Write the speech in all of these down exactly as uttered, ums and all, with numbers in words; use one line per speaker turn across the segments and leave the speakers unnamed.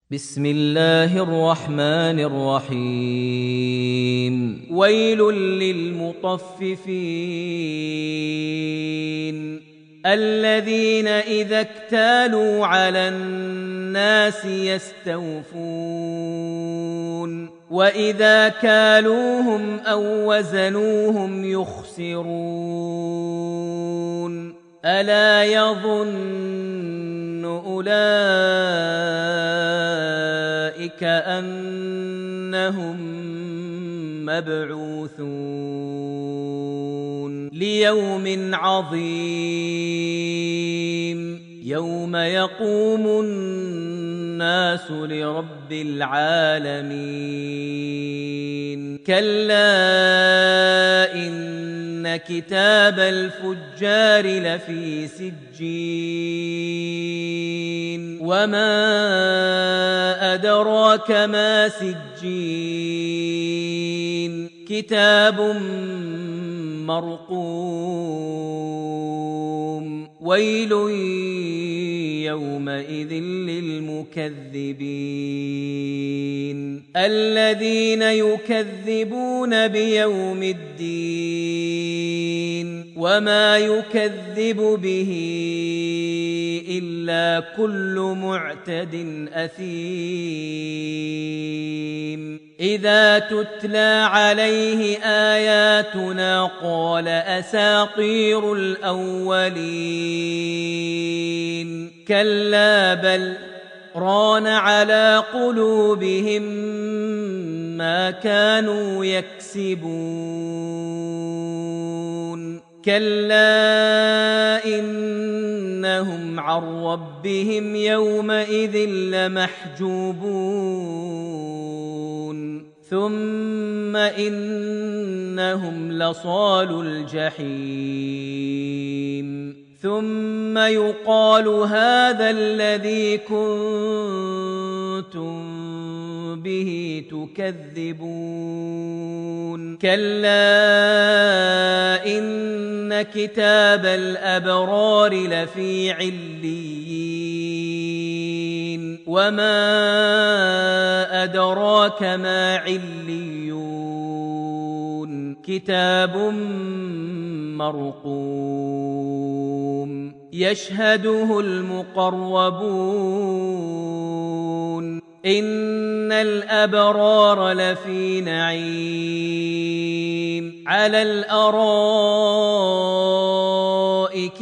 بسم الله الرحمن الرحيم ويل للمطففين الذين إذا اكتالوا على الناس يستوفون وإذا كالوهم أو وزنوهم يخسرون ألا يظن أولئك أنهم مبعوثون ليوم عظيم يوم يقوم الناس لرب العالمين كلا إن كتاب الفجار لفي سجين وما أدراك ما سجين كتاب مرقوم ويل يومئذ للمكذبين الذين يكذبون بيوم الدين وما يكذب به إلا كل معتد أثيم إذا تتلى عليه آياتنا قال أساطير الأولين كلا بل ران على قلوبهم ما كانوا يكسبون كلا إنهم عن ربهم يومئذ لمحجوبون ثم إنهم لصالو الجحيم ثم يقال هذا الذي كنتم به تكذبون كلا إن كتاب الأبرار لفي عليين وما أدراك ما عليون كتاب مرقوم يشهده المقربون إن الأبرار لفي نعيم على الأرائك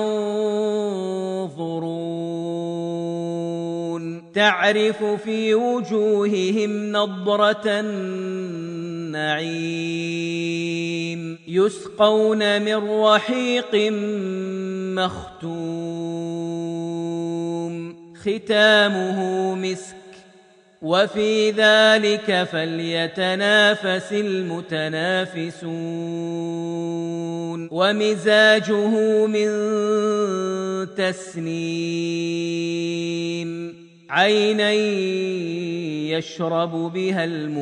ينظرون تعرف في وجوههم نضرة النعيم يسقون من رحيق مختوم ختامه مسك وفي ذلك فليتنافس المتنافسون ومزاجه من تسنيم عينا يشرب بها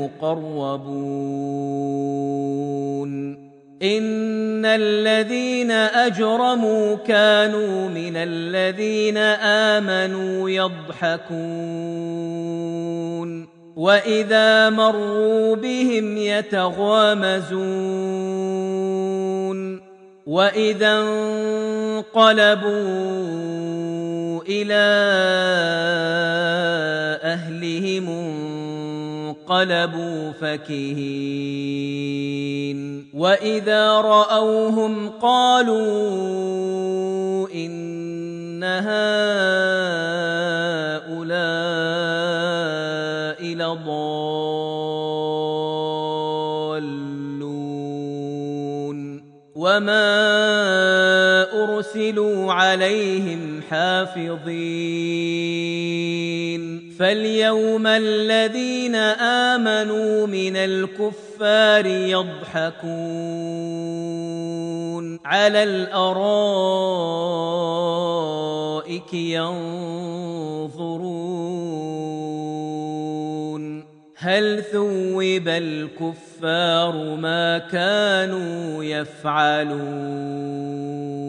المقربون إن الذين أجرموا كانوا من الذين آمنوا يضحكون وإذا مروا بهم يتغامزون وإذا انقلبوا إلى أهلهم انقلبوا فكهين وإذا رأوهم قالوا إن هؤلاء لضالون وما أرسلوا عليهم حافظين فاليوم الذين آمنوا من الكفار يضحكون على الأرائك ينظرون هل ثوب الكفار ما كانوا يفعلون